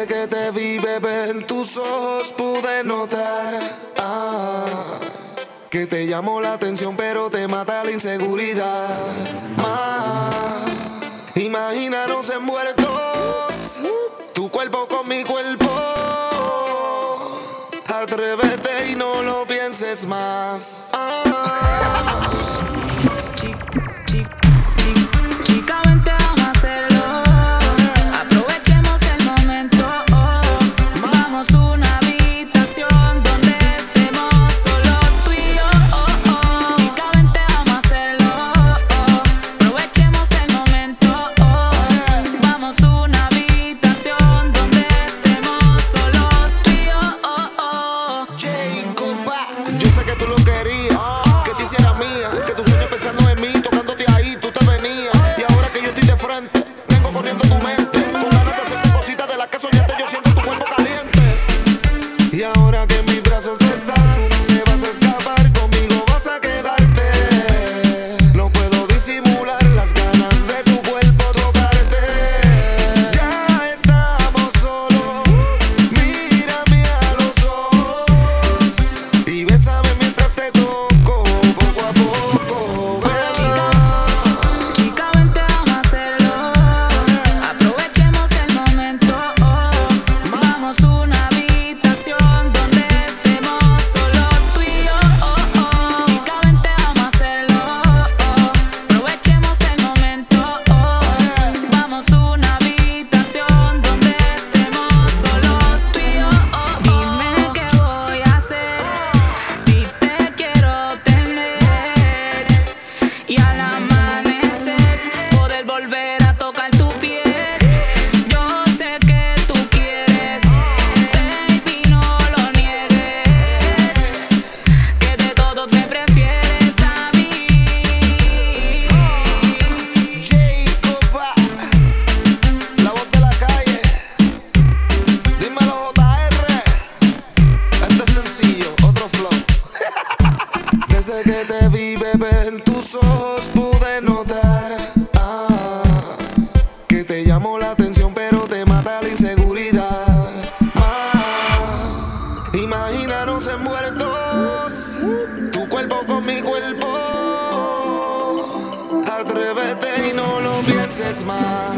Desde que te vi, bebé, en tus ojos pude notar que te llamó la atención, pero te mata la inseguridad. Imagínanos envueltos, tu cuerpo con mi cuerpo. Atrévete y no lo pienses más. Chica, vente, vamos a hacerlo. Aprovechemos el momento. Vamos a una habitación donde estemos solos tú y yo. Chica, vente, vamos a hacerlo. Aprovechemos el momento. Vamos a una habitación donde estemos solos tú y yo. Jacoba, yo sé que tú lo querías, que te hiciera mía, que tu sueño pensando en mí, tocándote ahí, tú te venías. Y ahora que yo estoy de frente, vengo corriendo tu mente, con ganas de hacerte cositas de las que soñaste. Yo siento tu cuerpo caliente. Y ahora que en mis brazos tú estás, tú no te vas a escapar, conmigo vas a quedarte. No puedo disimular las ganas de tu cuerpo tocarte. Ya estamos solos, mírame a los ojos y bésame mientras te toco poco a poco. Chica, vente, vamos a hacerlo. Aprovechemos el momento. Vamos a una habitación donde estemos solos tú y yo. Chica, vente, vamos a hacerlo. Aprovechemos el momento. Vamos a una habitación donde estemos solos tú y yo. Dime qué voy a hacer si te quiero tener y al amanecer poder volver a tocar tu piel. Yo sé que tú quieres, baby, no lo niegues, que de todos me prefieres a mí. Jacoba, la voz de la calle, dímelo JR. Este es sencillo, otro flow. Desde que te vi, bebé, en tus ojos pude notar que te llamó la atención, pero te mata la inseguridad. Imagínanos envueltos, tu cuerpo con mi cuerpo. Atrévete y no lo pienses más.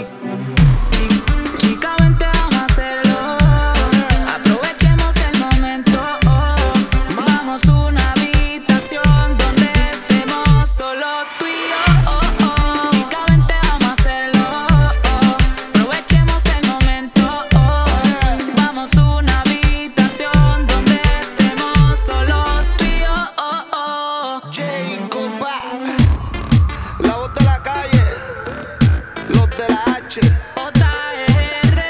Chica, vente, vamos a hacerlo. Aprovechemos el momento. Vamos a una habitación donde estemos solos tú y yo. Chica, vente, vamos a hacerlo. Aprovechemos el momento. Vamos a una habitación donde estemos solos tú y yo. Jacoba, la voz de la calle, los de la H. JR.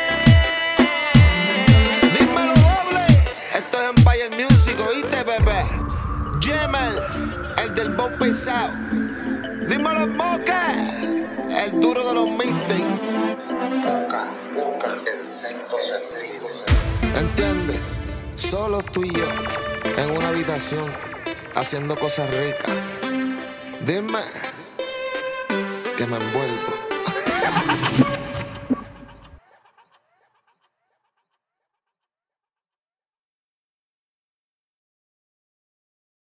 Dímelo doble. Esto es Empire Music, ¿oíste, bebé? Jemel, el del bow pesado. Dímelo Moque, el duro de los meetings. Busca el sexto sentido. ¿Entiendes? Solo tú y yo, en una habitación, haciendo cosas ricas. Dime que me envuelvo.